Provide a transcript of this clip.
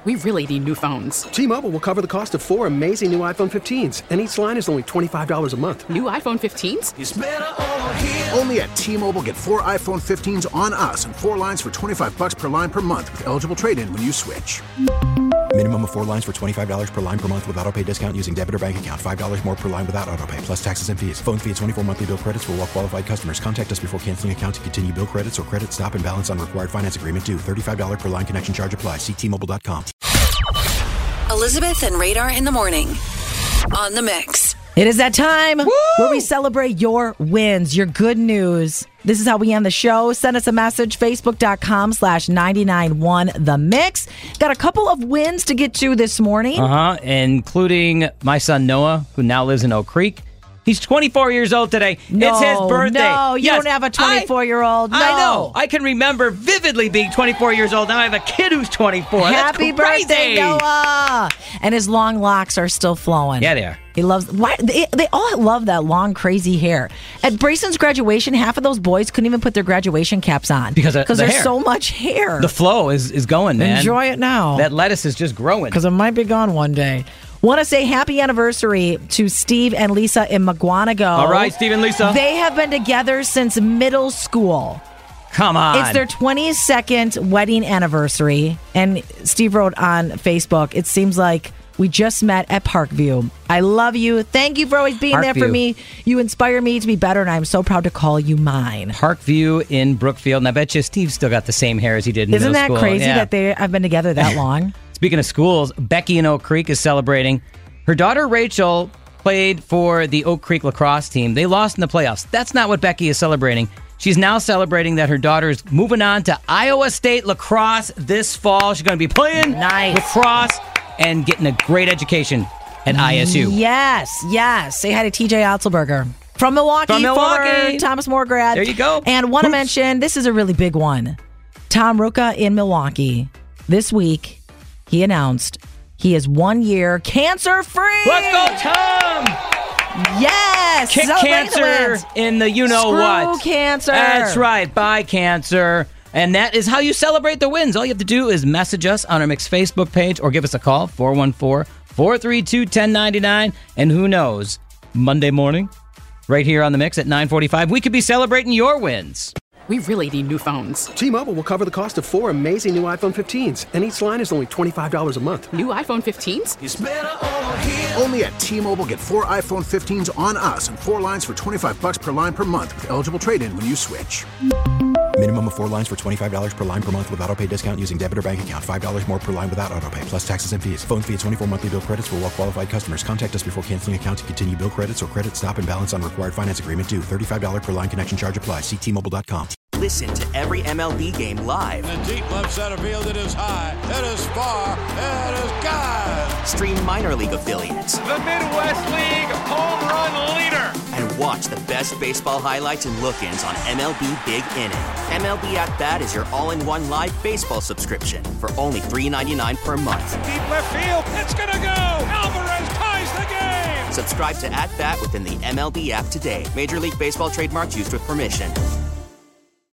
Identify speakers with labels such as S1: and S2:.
S1: We really need new phones.
S2: T-Mobile will cover the cost of 4 amazing new iPhone 15s, and each line is only $25 a month.
S1: New iPhone 15s?
S3: It's better over here.
S4: Only at T-Mobile, get 4 iPhone 15s on us and 4 lines for $25 per line per month with eligible trade-in when you switch.
S5: Minimum of 4 lines for $25 per line per month with autopay discount using debit or bank account. $5 more per line without autopay, plus taxes and fees. Phone fee at 24 monthly bill credits for well-qualified customers. Contact us before canceling account to continue bill credits or credit stop and balance on required finance agreement due. $35 per line connection charge applies. See T-Mobile.com.
S6: Elizabeth and Radar in the morning on The Mix.
S7: It is that time where we celebrate your wins, your good news. This is how we end the show. Send us a message, facebook.com/991themix. Got a couple of wins to get to this morning.
S8: Including my son Noah, who now lives in Oak Creek. He's 24 years old today. It's his birthday.
S7: No, you don't have a 24-year-old. No.
S8: I know. I can remember vividly being 24 years old. Now I have a kid who's 24.
S7: Happy
S8: That's crazy.
S7: birthday, Noah! And his long locks are still flowing.
S8: Yeah, they are.
S7: He loves. Why they all love that long, crazy hair. At Brayson's graduation, half of those boys couldn't even put their graduation caps on
S8: because
S7: there's
S8: hair.
S7: so much hair.
S8: The flow is going, man.
S7: Enjoy it now.
S8: That lettuce is just growing
S7: because it might be gone one day. Want to say happy anniversary to Steve and Lisa in McGuanago.
S8: All right, Steve and Lisa.
S7: They have been together since middle school.
S8: Come on.
S7: It's their 22nd wedding anniversary. And Steve wrote on Facebook, it seems like we just met at Parkview. I love you. Thank you for always being there for me. You inspire me to be better, and I'm so proud to call you mine.
S8: Parkview in Brookfield. And I bet you Steve's still got the same hair as he did in middle school.
S7: Isn't that crazy that I've been together that long?
S8: Speaking of schools, Becky in Oak Creek is celebrating. Her daughter Rachel played for the Oak Creek lacrosse team. They lost in the playoffs. That's not what Becky is celebrating. She's now celebrating that her daughter's moving on to Iowa State lacrosse this fall. She's going to be playing lacrosse and getting a great education at ISU.
S7: Yes. Say hi to TJ Otzelberger. From Milwaukee. Former Thomas More grad.
S8: There you go.
S7: And want to mention, this is a really big one. Tom Ruka in Milwaukee. This week, he announced he is 1 year cancer-free.
S8: Let's go, Tom!
S7: Yes!
S8: Kick cancer in the you-know-what.
S7: Screw cancer.
S8: That's right. Bye, cancer. And that is how you celebrate the wins. All you have to do is message us on our Mix Facebook page or give us a call, 414-432-1099. And who knows, Monday morning, right here on The Mix at 9:45, we could be celebrating your wins.
S1: We really need new phones.
S2: T-Mobile will cover the cost of 4 amazing new iPhone 15s, and each line is only $25 a month.
S1: New iPhone 15s?
S3: It's better over here.
S4: Only at T-Mobile, get 4 iPhone 15s on us and 4 lines for $25 per line per month with eligible trade-in when you switch.
S5: Minimum of 4 lines for $25 per line per month with autopay discount using debit or bank account. $5 more per line without autopay, plus taxes and fees. Phone fee at 24 monthly bill credits for well-qualified customers. Contact us before canceling account to continue bill credits or credit stop and balance on required finance agreement due. $35 per line connection charge applies. See T-Mobile.com.
S9: Listen to every MLB game live.
S10: In the deep left center field, it is high, it is far, it is gone.
S9: Stream minor league affiliates.
S11: The Midwest League home run leader.
S9: And watch the best baseball highlights and look-ins on MLB Big Inning. MLB At Bat is your all-in-one live baseball subscription for only $3.99 per month.
S11: Deep left field, it's gonna go. Alvarez ties the game.
S9: Subscribe to At Bat within the MLB app today. Major League Baseball trademarks used with permission.